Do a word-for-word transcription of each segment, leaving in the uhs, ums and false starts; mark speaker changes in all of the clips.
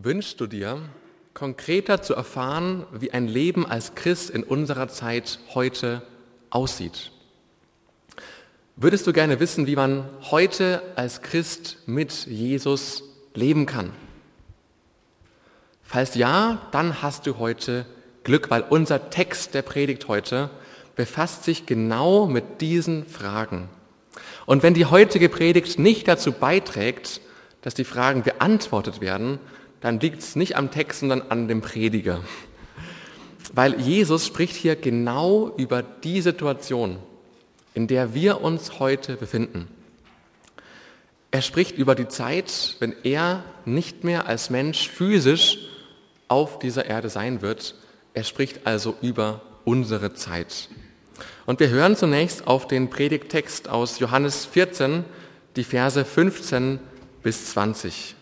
Speaker 1: Wünschst du dir, konkreter zu erfahren, wie ein Leben als Christ in unserer Zeit heute aussieht? Würdest du gerne wissen, wie man heute als Christ mit Jesus leben kann? Falls ja, dann hast du heute Glück, weil unser Text der Predigt heute befasst sich genau mit diesen Fragen. Und wenn die heutige Predigt nicht dazu beiträgt, dass die Fragen beantwortet werden, dann liegt es nicht am Text, sondern an dem Prediger. Weil Jesus spricht hier genau über die Situation, in der wir uns heute befinden. Er spricht über die Zeit, wenn er nicht mehr als Mensch physisch auf dieser Erde sein wird. Er spricht also über unsere Zeit. Und wir hören zunächst auf den Predigttext aus Johannes vierzehn, die Verse fünfzehn bis zwanzig.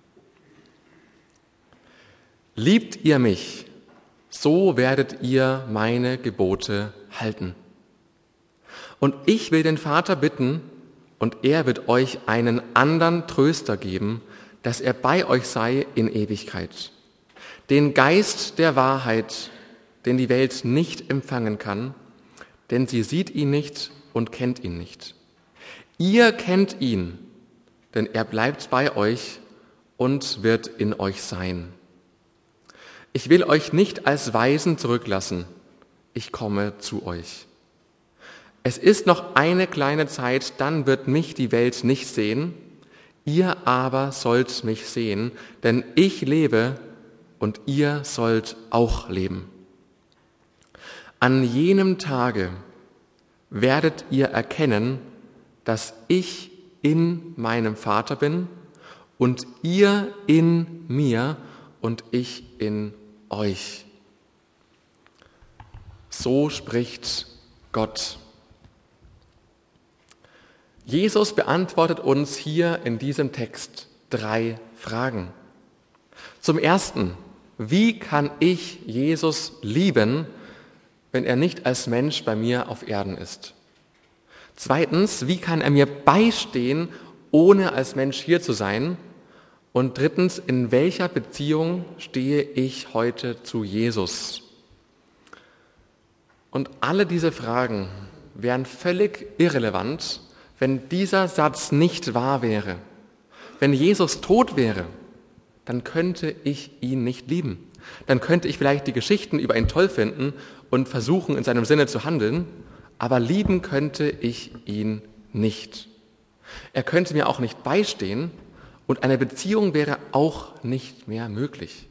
Speaker 1: Liebt ihr mich, so werdet ihr meine Gebote halten. Und ich will den Vater bitten, und er wird euch einen anderen Tröster geben, dass er bei euch sei in Ewigkeit. Den Geist der Wahrheit, den die Welt nicht empfangen kann, denn sie sieht ihn nicht und kennt ihn nicht. Ihr kennt ihn, denn er bleibt bei euch und wird in euch sein. Ich will euch nicht als Waisen zurücklassen, ich komme zu euch. Es ist noch eine kleine Zeit, dann wird mich die Welt nicht sehen, ihr aber sollt mich sehen, denn ich lebe und ihr sollt auch leben. An jenem Tage werdet ihr erkennen, dass ich in meinem Vater bin und ihr in mir und ich in euch. So spricht Gott. Jesus beantwortet uns hier in diesem Text drei Fragen. Zum Ersten, wie kann ich Jesus lieben, wenn er nicht als Mensch bei mir auf Erden ist? Zweitens, wie kann er mir beistehen, ohne als Mensch hier zu sein? Und drittens, in welcher Beziehung stehe ich heute zu Jesus? Und alle diese Fragen wären völlig irrelevant, wenn dieser Satz nicht wahr wäre. Wenn Jesus tot wäre, dann könnte ich ihn nicht lieben. Dann könnte ich vielleicht die Geschichten über ihn toll finden und versuchen, in seinem Sinne zu handeln, aber lieben könnte ich ihn nicht. Er könnte mir auch nicht beistehen und eine Beziehung wäre auch nicht mehr möglich.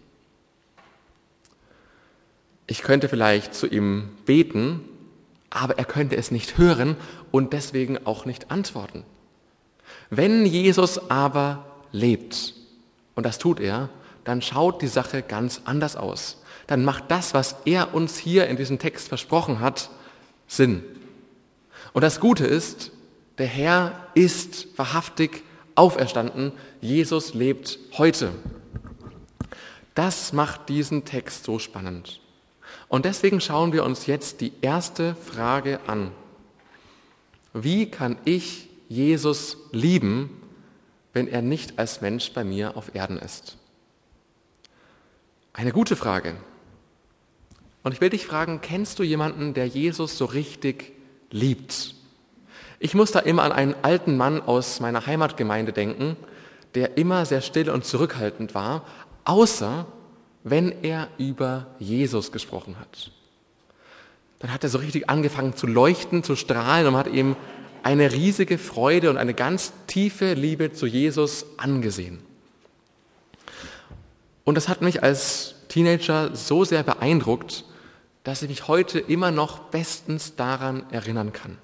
Speaker 1: Ich könnte vielleicht zu ihm beten, aber er könnte es nicht hören und deswegen auch nicht antworten. Wenn Jesus aber lebt, und das tut er, dann schaut die Sache ganz anders aus. Dann macht das, was er uns hier in diesem Text versprochen hat, Sinn. Und das Gute ist, der Herr ist wahrhaftig auferstanden. Jesus lebt heute. Das macht diesen Text so spannend. Und deswegen schauen wir uns jetzt die erste Frage an. Wie kann ich Jesus lieben, wenn er nicht als Mensch bei mir auf Erden ist? Eine gute Frage. Und ich will dich fragen, kennst du jemanden, der Jesus so richtig liebt? Ich muss da immer an einen alten Mann aus meiner Heimatgemeinde denken, der immer sehr still und zurückhaltend war, außer wenn er über Jesus gesprochen hat. Dann hat er so richtig angefangen zu leuchten, zu strahlen und man hat ihm eine riesige Freude und eine ganz tiefe Liebe zu Jesus angesehen. Und das hat mich als Teenager so sehr beeindruckt, dass ich mich heute immer noch bestens daran erinnern kann.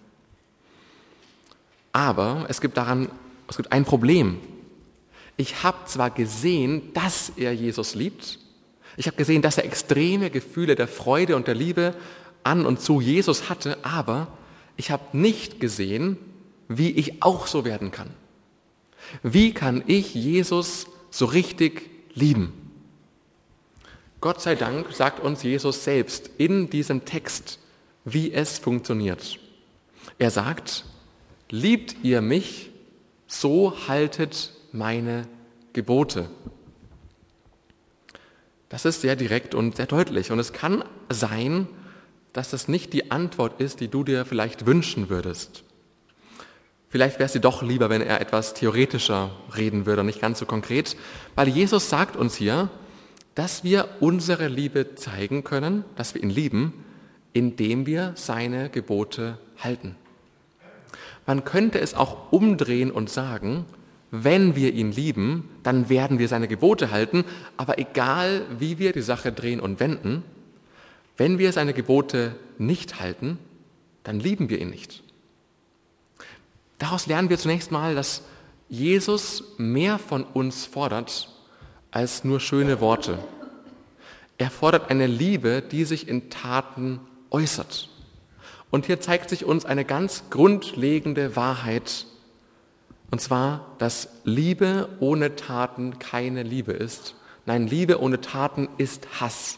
Speaker 1: Aber es gibt daran, es gibt ein Problem. Ich habe zwar gesehen, dass er Jesus liebt, ich habe gesehen, dass er extreme Gefühle der Freude und der Liebe an und zu Jesus hatte, aber ich habe nicht gesehen, wie ich auch so werden kann. Wie kann ich Jesus so richtig lieben? Gott sei Dank sagt uns Jesus selbst in diesem Text, wie es funktioniert. Er sagt, liebt ihr mich, so haltet meine Gebote. Das ist sehr direkt und sehr deutlich. Und es kann sein, dass das nicht die Antwort ist, die du dir vielleicht wünschen würdest. Vielleicht wäre es dir doch lieber, wenn er etwas theoretischer reden würde und nicht ganz so konkret, weil Jesus sagt uns hier, dass wir unsere Liebe zeigen können, dass wir ihn lieben, indem wir seine Gebote halten. Man könnte es auch umdrehen und sagen, wenn wir ihn lieben, dann werden wir seine Gebote halten, aber egal, wie wir die Sache drehen und wenden, wenn wir seine Gebote nicht halten, dann lieben wir ihn nicht. Daraus lernen wir zunächst mal, dass Jesus mehr von uns fordert als nur schöne Worte. Er fordert eine Liebe, die sich in Taten äußert. Und hier zeigt sich uns eine ganz grundlegende Wahrheit, und zwar, dass Liebe ohne Taten keine Liebe ist. Nein, Liebe ohne Taten ist Hass.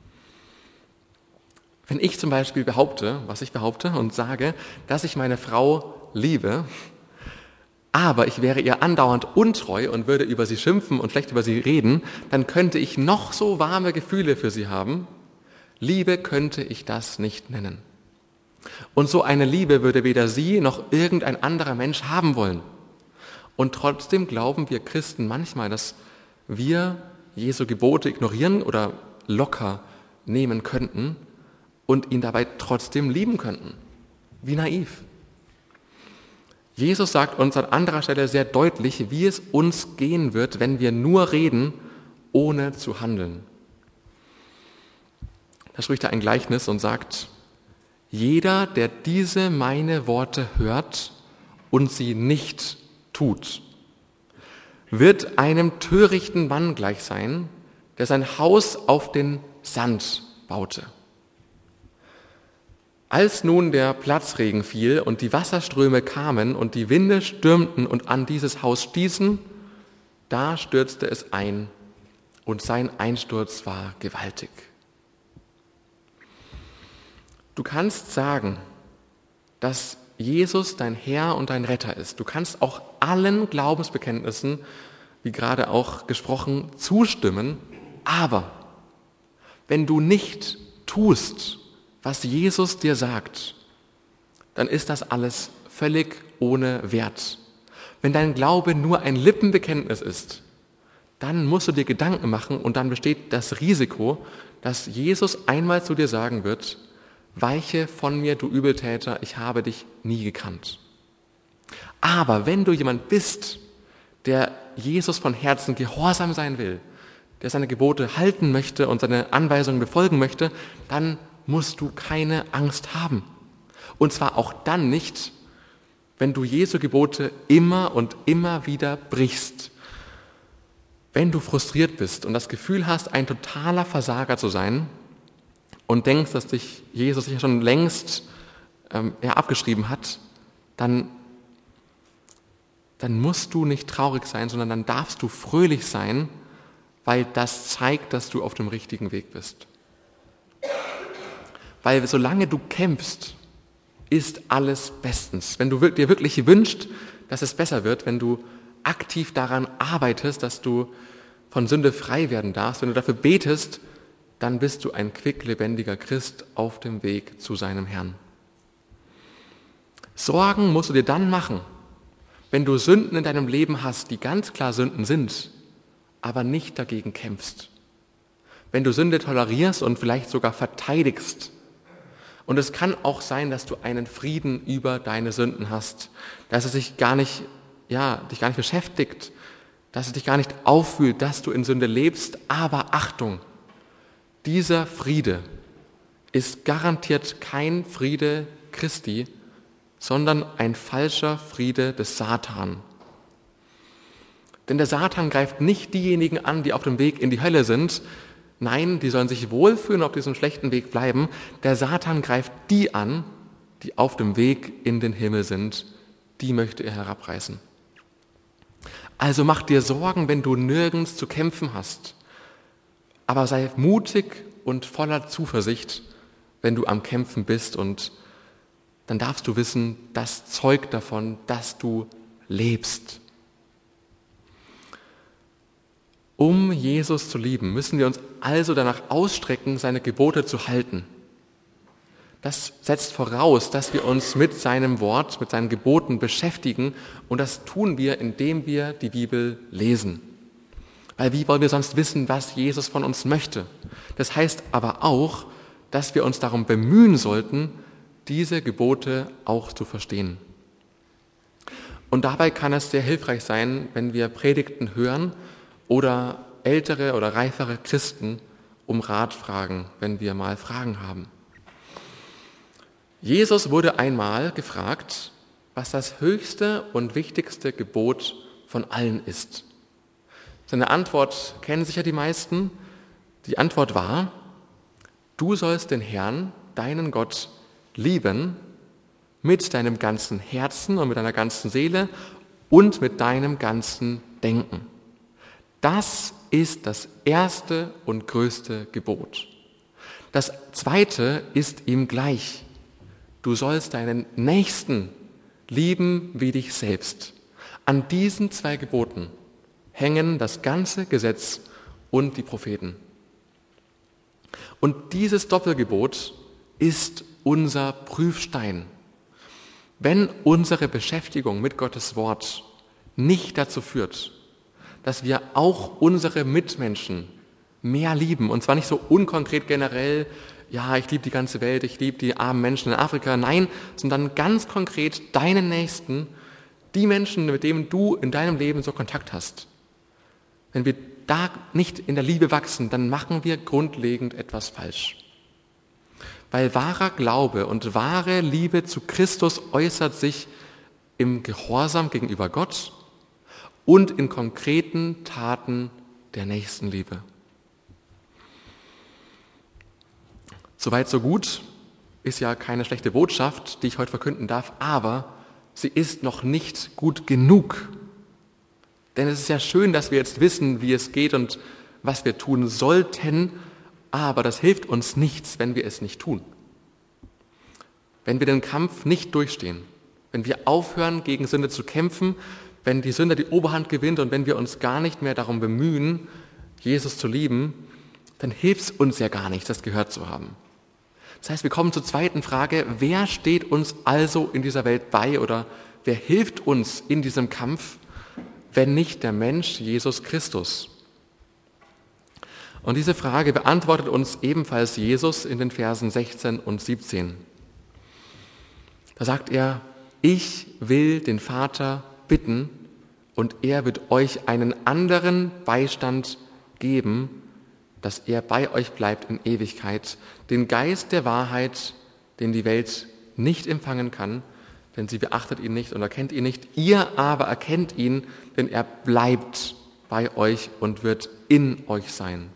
Speaker 1: Wenn ich zum Beispiel behaupte, was ich behaupte und sage, dass ich meine Frau liebe, aber ich wäre ihr andauernd untreu und würde über sie schimpfen und schlecht über sie reden, dann könnte ich noch so warme Gefühle für sie haben. Liebe könnte ich das nicht nennen. Und so eine Liebe würde weder sie noch irgendein anderer Mensch haben wollen. Und trotzdem glauben wir Christen manchmal, dass wir Jesu Gebote ignorieren oder locker nehmen könnten und ihn dabei trotzdem lieben könnten. Wie naiv. Jesus sagt uns an anderer Stelle sehr deutlich, wie es uns gehen wird, wenn wir nur reden, ohne zu handeln. Da spricht er ein Gleichnis und sagt, jeder, der diese meine Worte hört und sie nicht tut, wird einem törichten Mann gleich sein, der sein Haus auf den Sand baute. Als nun der Platzregen fiel und die Wasserströme kamen und die Winde stürmten und an dieses Haus stießen, da stürzte es ein und sein Einsturz war gewaltig. Du kannst sagen, dass Jesus dein Herr und dein Retter ist. Du kannst auch allen Glaubensbekenntnissen, wie gerade auch gesprochen, zustimmen, aber wenn du nicht tust, was Jesus dir sagt, dann ist das alles völlig ohne Wert. Wenn dein Glaube nur ein Lippenbekenntnis ist, dann musst du dir Gedanken machen und dann besteht das Risiko, dass Jesus einmal zu dir sagen wird, weiche von mir, du Übeltäter, ich habe dich nie gekannt. Aber wenn du jemand bist, der Jesus von Herzen gehorsam sein will, der seine Gebote halten möchte und seine Anweisungen befolgen möchte, dann musst du keine Angst haben. Und zwar auch dann nicht, wenn du Jesu Gebote immer und immer wieder brichst. Wenn du frustriert bist und das Gefühl hast, ein totaler Versager zu sein und denkst, dass dich Jesus sicher schon längst ähm, ja, abgeschrieben hat, dann, dann musst du nicht traurig sein, sondern dann darfst du fröhlich sein, weil das zeigt, dass du auf dem richtigen Weg bist. Weil solange du kämpfst, ist alles bestens. Wenn du dir wirklich wünschst, dass es besser wird, wenn du aktiv daran arbeitest, dass du von Sünde frei werden darfst, wenn du dafür betest, dann bist du ein quicklebendiger Christ auf dem Weg zu seinem Herrn. Sorgen musst du dir dann machen, wenn du Sünden in deinem Leben hast, die ganz klar Sünden sind, aber nicht dagegen kämpfst. Wenn du Sünde tolerierst und vielleicht sogar verteidigst. Und es kann auch sein, dass du einen Frieden über deine Sünden hast, dass es dich gar nicht, ja, dich gar nicht beschäftigt, dass es dich gar nicht auffühlt, dass du in Sünde lebst. Aber Achtung, dieser Friede ist garantiert kein Friede Christi, sondern ein falscher Friede des Satan. Denn der Satan greift nicht diejenigen an, die auf dem Weg in die Hölle sind. Nein, die sollen sich wohlfühlen, auf diesem schlechten Weg bleiben. Der Satan greift die an, die auf dem Weg in den Himmel sind. Die möchte er herabreißen. Also mach dir Sorgen, wenn du nirgends zu kämpfen hast. Aber sei mutig und voller Zuversicht, wenn du am Kämpfen bist. Und dann darfst du wissen, das zeugt davon, dass du lebst. Um Jesus zu lieben, müssen wir uns also danach ausstrecken, seine Gebote zu halten. Das setzt voraus, dass wir uns mit seinem Wort, mit seinen Geboten beschäftigen, und das tun wir, indem wir die Bibel lesen. Weil wie wollen wir sonst wissen, was Jesus von uns möchte? Das heißt aber auch, dass wir uns darum bemühen sollten, diese Gebote auch zu verstehen. Und dabei kann es sehr hilfreich sein, wenn wir Predigten hören oder ältere oder reifere Christen um Rat fragen, wenn wir mal Fragen haben. Jesus wurde einmal gefragt, was das höchste und wichtigste Gebot von allen ist. Seine Antwort kennen sicher die meisten. Die Antwort war: Du sollst den Herrn, deinen Gott, lieben mit deinem ganzen Herzen und mit deiner ganzen Seele und mit deinem ganzen Denken. Das ist das erste und größte Gebot. Das zweite ist ihm gleich. Du sollst deinen Nächsten lieben wie dich selbst. An diesen zwei Geboten hängen das ganze Gesetz und die Propheten. Und dieses Doppelgebot ist unser Prüfstein. Wenn unsere Beschäftigung mit Gottes Wort nicht dazu führt, dass wir auch unsere Mitmenschen mehr lieben, und zwar nicht so unkonkret generell, ja, ich liebe die ganze Welt, ich liebe die armen Menschen in Afrika, nein, sondern ganz konkret deinen Nächsten, die Menschen, mit denen du in deinem Leben so Kontakt hast. Wenn wir da nicht in der Liebe wachsen, dann machen wir grundlegend etwas falsch. Weil wahrer Glaube und wahre Liebe zu Christus äußert sich im Gehorsam gegenüber Gott und in konkreten Taten der Nächstenliebe. Soweit so gut, ist ja keine schlechte Botschaft, die ich heute verkünden darf, aber sie ist noch nicht gut genug. Denn es ist ja schön, dass wir jetzt wissen, wie es geht und was wir tun sollten, aber das hilft uns nichts, wenn wir es nicht tun. Wenn wir den Kampf nicht durchstehen, wenn wir aufhören, gegen Sünde zu kämpfen, wenn die Sünde die Oberhand gewinnt und wenn wir uns gar nicht mehr darum bemühen, Jesus zu lieben, dann hilft es uns ja gar nichts, das gehört zu haben. Das heißt, wir kommen zur zweiten Frage: Wer steht uns also in dieser Welt bei oder wer hilft uns in diesem Kampf, wenn nicht der Mensch Jesus Christus? Und diese Frage beantwortet uns ebenfalls Jesus in den Versen sechzehn und siebzehn. Da sagt er: Ich will den Vater bitten und er wird euch einen anderen Beistand geben, dass er bei euch bleibt in Ewigkeit, den Geist der Wahrheit, den die Welt nicht empfangen kann, denn sie beachtet ihn nicht und erkennt ihn nicht. Ihr aber erkennt ihn, denn er bleibt bei euch und wird in euch sein.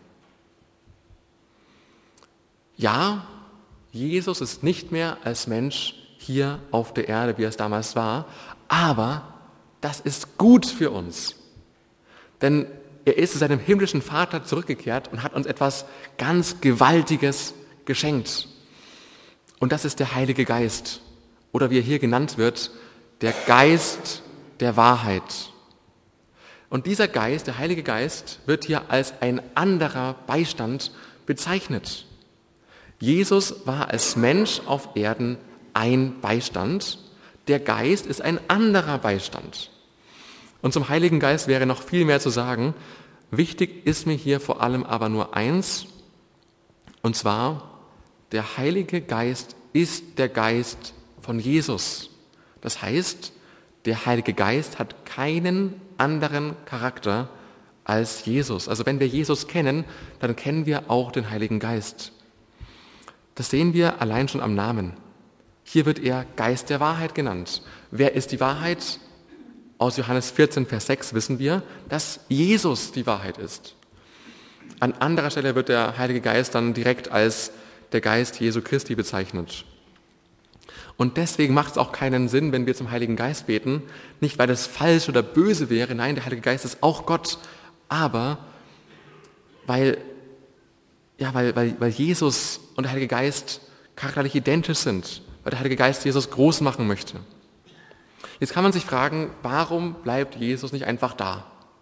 Speaker 1: Ja, Jesus ist nicht mehr als Mensch hier auf der Erde, wie er es damals war, aber das ist gut für uns. Denn er ist zu seinem himmlischen Vater zurückgekehrt und hat uns etwas ganz Gewaltiges geschenkt. Und das ist der Heilige Geist. Oder wie er hier genannt wird, der Geist der Wahrheit. Und dieser Geist, der Heilige Geist, wird hier als ein anderer Beistand bezeichnet. Jesus war als Mensch auf Erden ein Beistand, der Geist ist ein anderer Beistand. Und zum Heiligen Geist wäre noch viel mehr zu sagen. Wichtig ist mir hier vor allem aber nur eins, und zwar, der Heilige Geist ist der Geist von Jesus. Das heißt, der Heilige Geist hat keinen anderen Charakter als Jesus. Also wenn wir Jesus kennen, dann kennen wir auch den Heiligen Geist. Das sehen wir allein schon am Namen. Hier wird er Geist der Wahrheit genannt. Wer ist die Wahrheit? Aus Johannes vierzehn, Vers sechs wissen wir, dass Jesus die Wahrheit ist. An anderer Stelle wird der Heilige Geist dann direkt als der Geist Jesu Christi bezeichnet. Und deswegen macht es auch keinen Sinn, wenn wir zum Heiligen Geist beten, nicht weil das falsch oder böse wäre, nein, der Heilige Geist ist auch Gott, aber weil, ja, weil, weil, weil Jesus und der Heilige Geist charakterlich identisch sind, weil der Heilige Geist Jesus groß machen möchte. Jetzt kann man sich fragen, warum bleibt Jesus nicht einfach da?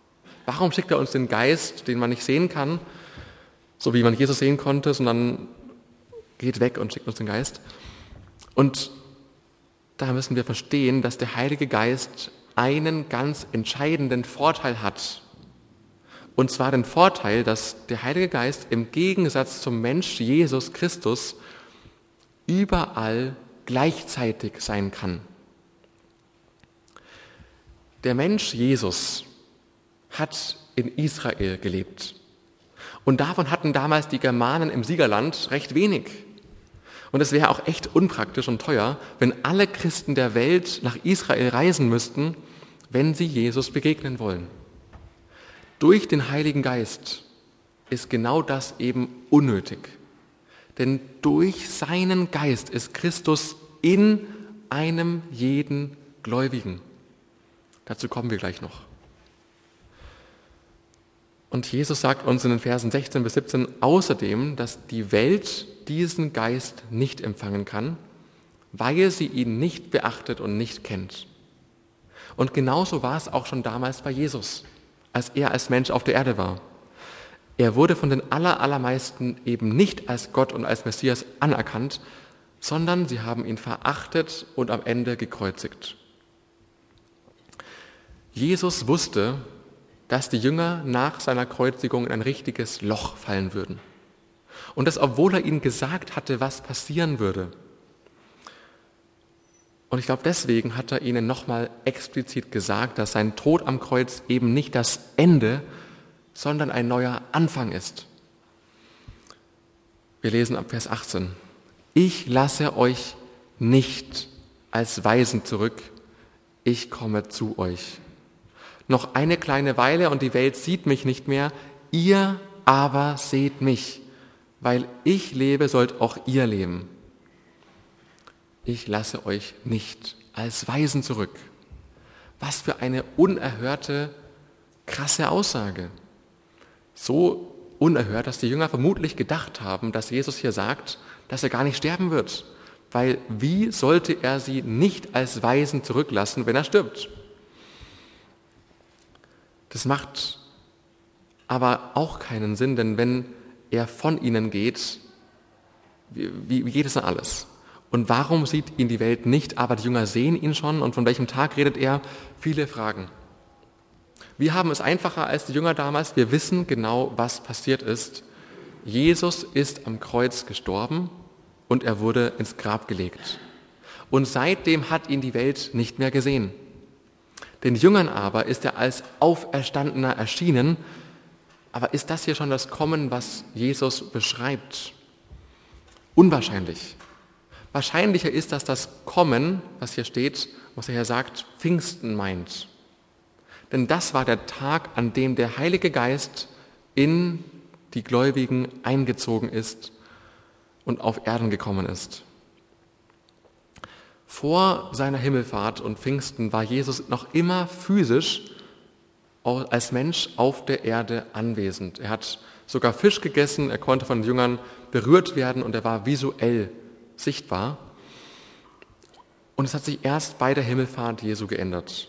Speaker 1: Warum schickt er uns den Geist, den man nicht sehen kann, so wie man Jesus sehen konnte, sondern geht weg und schickt uns den Geist? Und da müssen wir verstehen, dass der Heilige Geist einen ganz entscheidenden Vorteil hat. Und zwar den Vorteil, dass der Heilige Geist im Gegensatz zum Mensch Jesus Christus überall gleichzeitig sein kann. Der Mensch Jesus hat in Israel gelebt. Und davon hatten damals die Germanen im Siegerland recht wenig. Und es wäre auch echt unpraktisch und teuer, wenn alle Christen der Welt nach Israel reisen müssten, wenn sie Jesus begegnen wollen. Durch den Heiligen Geist ist genau das eben unnötig. Denn durch seinen Geist ist Christus in einem jeden Gläubigen. Dazu kommen wir gleich noch. Und Jesus sagt uns in den Versen sechzehn bis siebzehn außerdem, dass die Welt diesen Geist nicht empfangen kann, weil sie ihn nicht beachtet und nicht kennt. Und genauso war es auch schon damals bei Jesus, als er als Mensch auf der Erde war. Er wurde von den aller, allermeisten eben nicht als Gott und als Messias anerkannt, sondern sie haben ihn verachtet und am Ende gekreuzigt. Jesus wusste, dass die Jünger nach seiner Kreuzigung in ein richtiges Loch fallen würden. Und das, obwohl er ihnen gesagt hatte, was passieren würde. Und ich glaube, deswegen hat er ihnen nochmal explizit gesagt, dass sein Tod am Kreuz eben nicht das Ende, sondern ein neuer Anfang ist. Wir lesen ab Vers achtzehn. Ich lasse euch nicht als Waisen zurück, ich komme zu euch. Noch eine kleine Weile und die Welt sieht mich nicht mehr, ihr aber seht mich. Weil ich lebe, sollt auch ihr leben. Ich lasse euch nicht als Waisen zurück. Was für eine unerhörte, krasse Aussage. So unerhört, dass die Jünger vermutlich gedacht haben, dass Jesus hier sagt, dass er gar nicht sterben wird. Weil wie sollte er sie nicht als Waisen zurücklassen, wenn er stirbt? Das macht aber auch keinen Sinn, denn wenn er von ihnen geht, wie, wie geht es dann alles? Und warum sieht ihn die Welt nicht, aber die Jünger sehen ihn schon? Und von welchem Tag redet er? Viele Fragen. Wir haben es einfacher als die Jünger damals. Wir wissen genau, was passiert ist. Jesus ist am Kreuz gestorben und er wurde ins Grab gelegt. Und seitdem hat ihn die Welt nicht mehr gesehen. Den Jüngern aber ist er als Auferstandener erschienen. Aber ist das hier schon das Kommen, was Jesus beschreibt? Unwahrscheinlich. Wahrscheinlicher ist, dass das Kommen, was hier steht, was er hier sagt, Pfingsten meint. Denn das war der Tag, an dem der Heilige Geist in die Gläubigen eingezogen ist und auf Erden gekommen ist. Vor seiner Himmelfahrt und Pfingsten war Jesus noch immer physisch als Mensch auf der Erde anwesend. Er hat sogar Fisch gegessen, er konnte von den Jüngern berührt werden und er war visuell sichtbar. Und es hat sich erst bei der Himmelfahrt Jesu geändert.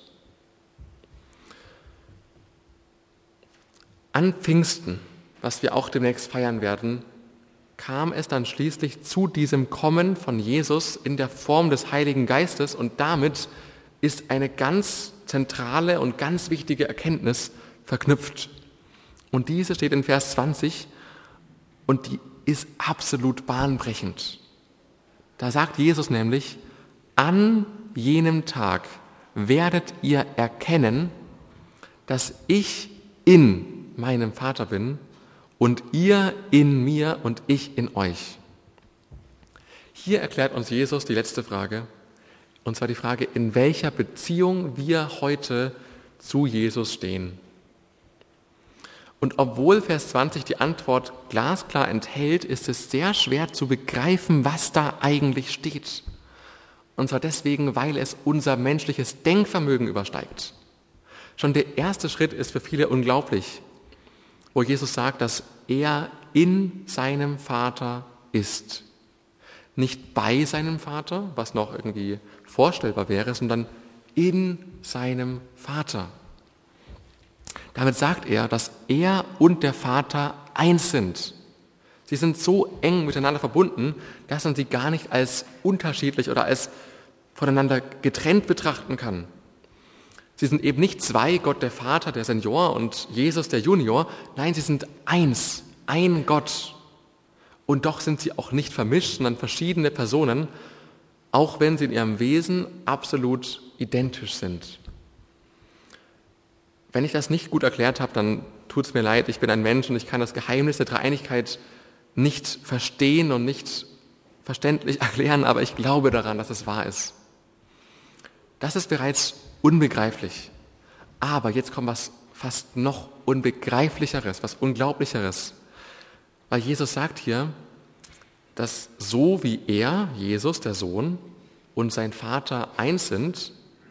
Speaker 1: An Pfingsten, was wir auch demnächst feiern werden, kam es dann schließlich zu diesem Kommen von Jesus in der Form des Heiligen Geistes und damit ist eine ganz zentrale und ganz wichtige Erkenntnis verknüpft. Und diese steht in Vers zwanzig und die ist absolut bahnbrechend. Da sagt Jesus nämlich, an jenem Tag werdet ihr erkennen, dass ich in meinem Vater bin und ihr in mir und ich in euch. Hier erklärt uns Jesus die letzte Frage, und zwar die Frage, in welcher Beziehung wir heute zu Jesus stehen. Und obwohl Vers zwanzig die Antwort glasklar enthält, ist es sehr schwer zu begreifen, was da eigentlich steht. Und zwar deswegen, weil es unser menschliches Denkvermögen übersteigt. Schon der erste Schritt ist für viele unglaublich, wo Jesus sagt, dass er in seinem Vater ist. Nicht bei seinem Vater, was noch irgendwie vorstellbar wäre, sondern in seinem Vater. Damit sagt er, dass er und der Vater eins sind. Sie sind so eng miteinander verbunden, dass man sie gar nicht als unterschiedlich oder als voneinander getrennt betrachten kann. Sie sind eben nicht zwei, Gott der Vater, der Senior, und Jesus der Junior. Nein, sie sind eins, ein Gott. Und doch sind sie auch nicht vermischt, sondern verschiedene Personen, auch wenn sie in ihrem Wesen absolut identisch sind. Wenn ich das nicht gut erklärt habe, dann tut es mir leid, ich bin ein Mensch und ich kann das Geheimnis der Dreieinigkeit nicht verstehen und nicht verständlich erklären, aber ich glaube daran, dass es wahr ist. Das ist bereits unbegreiflich. Aber jetzt kommt was fast noch Unbegreiflicheres, was Unglaublicheres. Weil Jesus sagt hier, dass so wie er, Jesus, der Sohn, und sein Vater eins sind,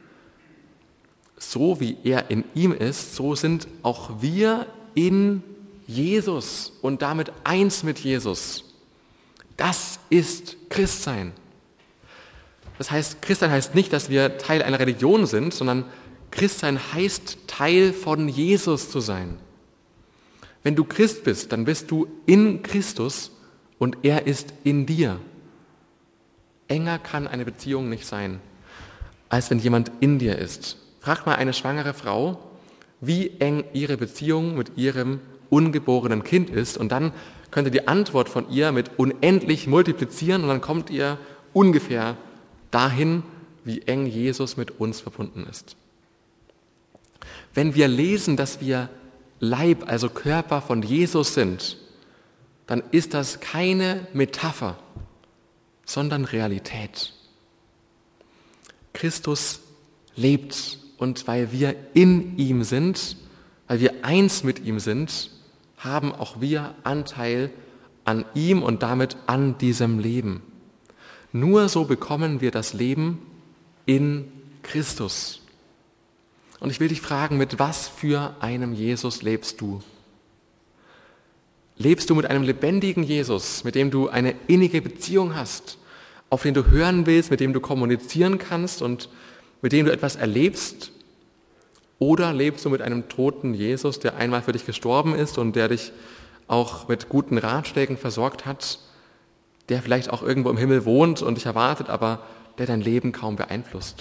Speaker 1: so wie er in ihm ist, so sind auch wir in Jesus und damit eins mit Jesus. Das ist Christsein. Das heißt, Christsein heißt nicht, dass wir Teil einer Religion sind, sondern Christsein heißt, Teil von Jesus zu sein. Wenn du Christ bist, dann bist du in Christus und er ist in dir. Enger kann eine Beziehung nicht sein, als wenn jemand in dir ist. Fragt mal eine schwangere Frau, wie eng ihre Beziehung mit ihrem ungeborenen Kind ist, und dann könnt ihr die Antwort von ihr mit unendlich multiplizieren und dann kommt ihr ungefähr dahin, wie eng Jesus mit uns verbunden ist. Wenn wir lesen, dass wir Leib, also Körper von Jesus sind, dann ist das keine Metapher, sondern Realität. Christus lebt, und weil wir in ihm sind, weil wir eins mit ihm sind, haben auch wir Anteil an ihm und damit an diesem Leben. Nur so bekommen wir das Leben in Christus. Und ich will dich fragen, mit was für einem Jesus lebst du? Lebst du mit einem lebendigen Jesus, mit dem du eine innige Beziehung hast, auf den du hören willst, mit dem du kommunizieren kannst und mit dem du etwas erlebst? Oder lebst du mit einem toten Jesus, der einmal für dich gestorben ist und der dich auch mit guten Ratschlägen versorgt hat, der vielleicht auch irgendwo im Himmel wohnt und dich erwartet, aber der dein Leben kaum beeinflusst?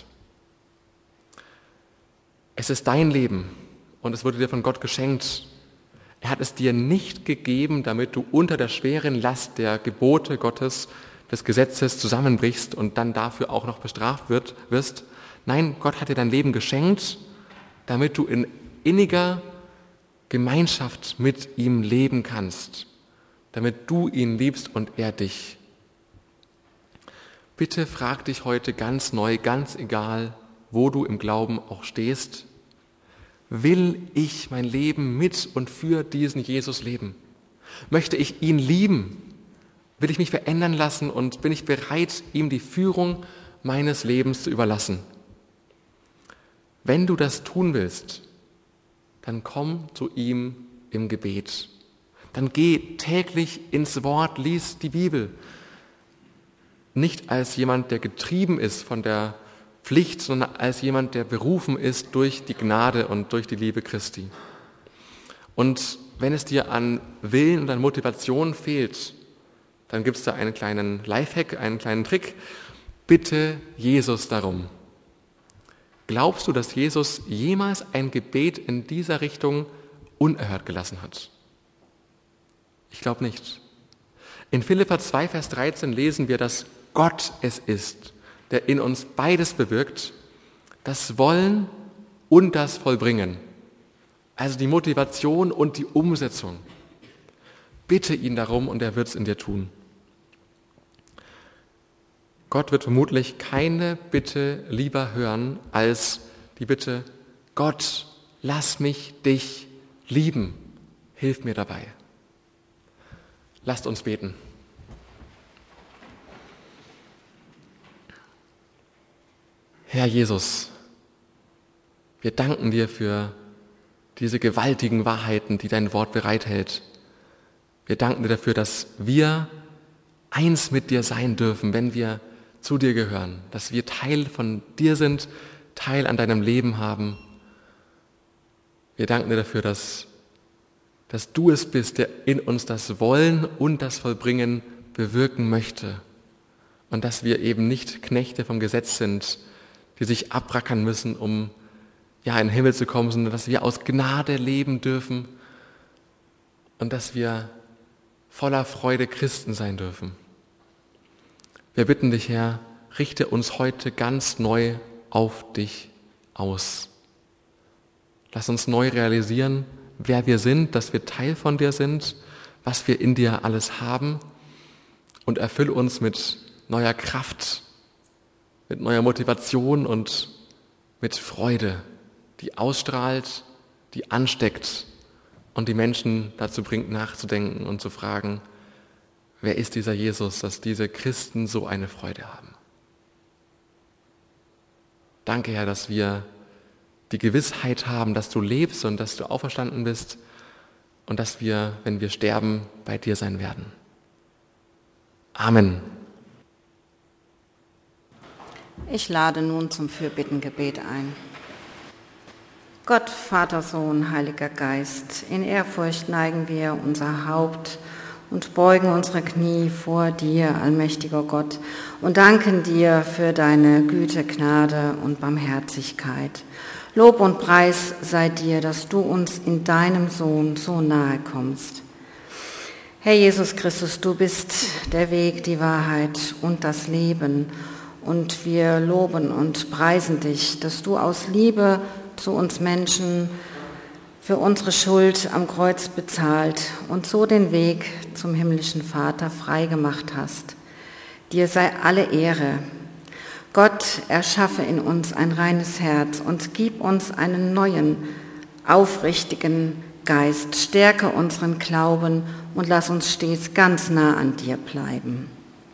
Speaker 1: Es ist dein Leben und es wurde dir von Gott geschenkt. Er hat es dir nicht gegeben, damit du unter der schweren Last der Gebote Gottes, des Gesetzes zusammenbrichst und dann dafür auch noch bestraft wird, wirst. Nein, Gott hat dir dein Leben geschenkt, damit du in inniger Gemeinschaft mit ihm leben kannst, damit du ihn liebst und er dich. Bitte frag dich heute ganz neu, ganz egal, wo du im Glauben auch stehst: Will ich mein Leben mit und für diesen Jesus leben? Möchte ich ihn lieben? Will ich mich verändern lassen und bin ich bereit, ihm die Führung meines Lebens zu überlassen? Wenn du das tun willst, dann komm zu ihm im Gebet. Dann geh täglich ins Wort, lies die Bibel. Nicht als jemand, der getrieben ist von der Pflicht, sondern als jemand, der berufen ist durch die Gnade und durch die Liebe Christi. Und wenn es dir an Willen und an Motivation fehlt, dann gibt es da einen kleinen Lifehack, einen kleinen Trick. Bitte Jesus darum. Glaubst du, dass Jesus jemals ein Gebet in dieser Richtung unerhört gelassen hat? Ich glaube nicht. In Philipper zwei, Vers dreizehn lesen wir, dass Gott es ist, der in uns beides bewirkt, das Wollen und das Vollbringen. Also die Motivation und die Umsetzung. Bitte ihn darum und er wird es in dir tun. Gott wird vermutlich keine Bitte lieber hören als die Bitte: Gott, lass mich dich lieben, hilf mir dabei. Lasst uns beten. Herr Jesus, wir danken dir für diese gewaltigen Wahrheiten, die dein Wort bereithält. Wir danken dir dafür, dass wir eins mit dir sein dürfen, wenn wir zu dir gehören, dass wir Teil von dir sind, Teil an deinem Leben haben. Wir danken dir dafür, dass, dass du es bist, der in uns das Wollen und das Vollbringen bewirken möchte. Und dass wir eben nicht Knechte vom Gesetz sind, die sich abrackern müssen, um ja, in den Himmel zu kommen, sondern dass wir aus Gnade leben dürfen und dass wir voller Freude Christen sein dürfen. Wir bitten dich, Herr, richte uns heute ganz neu auf dich aus. Lass uns neu realisieren, wer wir sind, dass wir Teil von dir sind, was wir in dir alles haben und erfülle uns mit neuer Kraft, mit neuer Motivation und mit Freude, die ausstrahlt, die ansteckt und die Menschen dazu bringt, nachzudenken und zu fragen, wer ist dieser Jesus, dass diese Christen so eine Freude haben. Danke, Herr, dass wir die Gewissheit haben, dass du lebst und dass du auferstanden bist und dass wir, wenn wir sterben, bei dir sein werden. Amen.
Speaker 2: Ich lade nun zum Fürbittengebet ein. Gott, Vater, Sohn, Heiliger Geist, in Ehrfurcht neigen wir unser Haupt und beugen unsere Knie vor dir, allmächtiger Gott, und danken dir für deine Güte, Gnade und Barmherzigkeit. Lob und Preis sei dir, dass du uns in deinem Sohn so nahe kommst. Herr Jesus Christus, du bist der Weg, die Wahrheit und das Leben, und wir loben und preisen dich, dass du aus Liebe zu uns Menschen für unsere Schuld am Kreuz bezahlt und so den Weg zum himmlischen Vater freigemacht hast. Dir sei alle Ehre. Gott, erschaffe in uns ein reines Herz und gib uns einen neuen, aufrichtigen Geist. Stärke unseren Glauben und lass uns stets ganz nah an dir bleiben.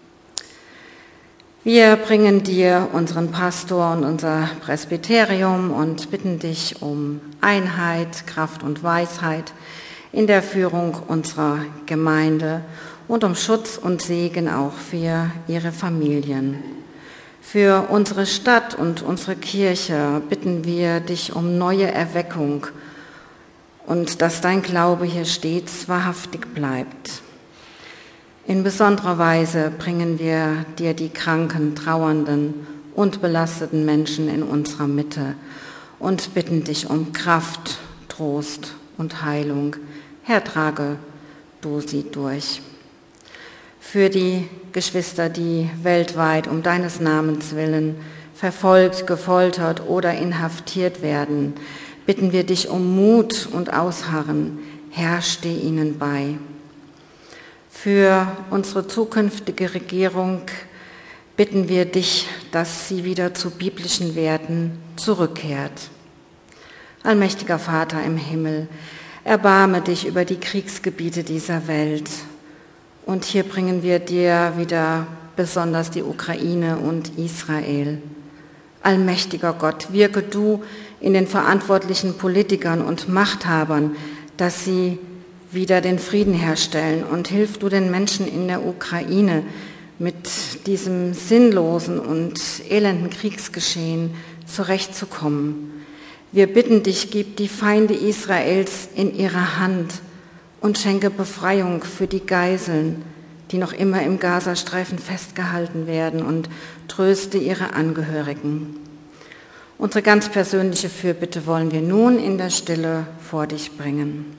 Speaker 2: Wir bringen dir unseren Pastor und unser Presbyterium und bitten dich um Einheit, Kraft und Weisheit in der Führung unserer Gemeinde und um Schutz und Segen auch für ihre Familien. Für unsere Stadt und unsere Kirche bitten wir dich um neue Erweckung und dass dein Glaube hier stets wahrhaftig bleibt. In besonderer Weise bringen wir dir die kranken, trauernden und belasteten Menschen in unserer Mitte und bitten dich um Kraft, Trost und Heilung. Herr, trage du sie durch. Für die Geschwister, die weltweit um deines Namens willen verfolgt, gefoltert oder inhaftiert werden, bitten wir dich um Mut und Ausharren. Herr, steh ihnen bei. Für unsere zukünftige Regierung bitten wir dich, dass sie wieder zu biblischen Werten zurückkehrt. Allmächtiger Vater im Himmel, erbarme dich über die Kriegsgebiete dieser Welt. Und hier bringen wir dir wieder besonders die Ukraine und Israel. Allmächtiger Gott, wirke du in den verantwortlichen Politikern und Machthabern, dass sie wieder den Frieden herstellen, und hilf du den Menschen in der Ukraine, mit diesem sinnlosen und elenden Kriegsgeschehen zurechtzukommen. Wir bitten dich, gib die Feinde Israels in ihre Hand und schenke Befreiung für die Geiseln, die noch immer im Gazastreifen festgehalten werden, und tröste ihre Angehörigen. Unsere ganz persönliche Fürbitte wollen wir nun in der Stille vor dich bringen.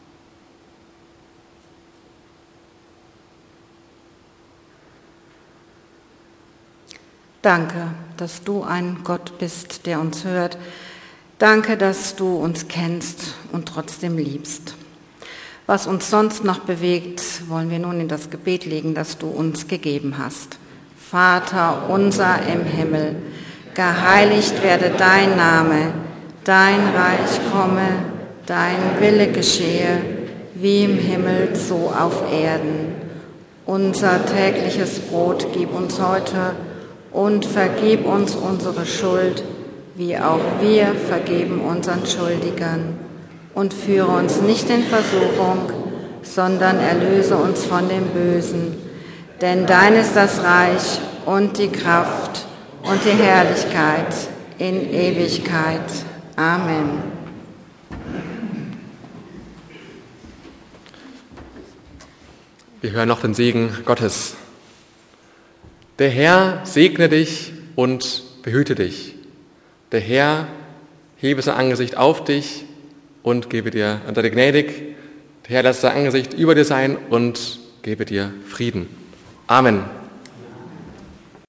Speaker 2: Danke, dass du ein Gott bist, der uns hört. Danke, dass du uns kennst und trotzdem liebst. Was uns sonst noch bewegt, wollen wir nun in das Gebet legen, das du uns gegeben hast. Vater unser im Himmel, geheiligt werde dein Name, dein Reich komme, dein Wille geschehe, wie im Himmel, so auf Erden. Unser tägliches Brot gib uns heute und vergib uns unsere Schuld, wie auch wir vergeben unseren Schuldigern. Und führe uns nicht in Versuchung, sondern erlöse uns von dem Bösen. Denn dein ist das Reich und die Kraft und die Herrlichkeit in Ewigkeit. Amen.
Speaker 1: Wir hören noch den Segen Gottes. Der Herr segne dich und behüte dich. Der Herr hebe sein Angesicht auf dich und gebe dir, und sei dir gnädig. Der Herr lasse sein Angesicht über dir sein und gebe dir Frieden. Amen.